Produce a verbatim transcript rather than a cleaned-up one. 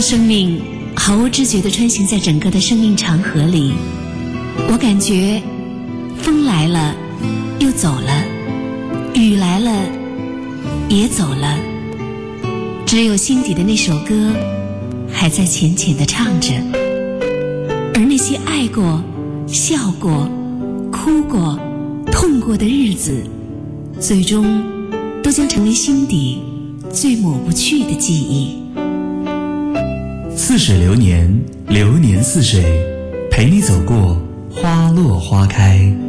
生命毫无知觉地穿行在整个的生命长河里，我感觉风来了又走了，雨来了也走了，只有心底的那首歌还在浅浅地唱着，而那些爱过、笑过、哭过、痛过的日子，最终都将成为心底最抹不去的记忆。 似水流年，流年似水，陪你走过花落花开。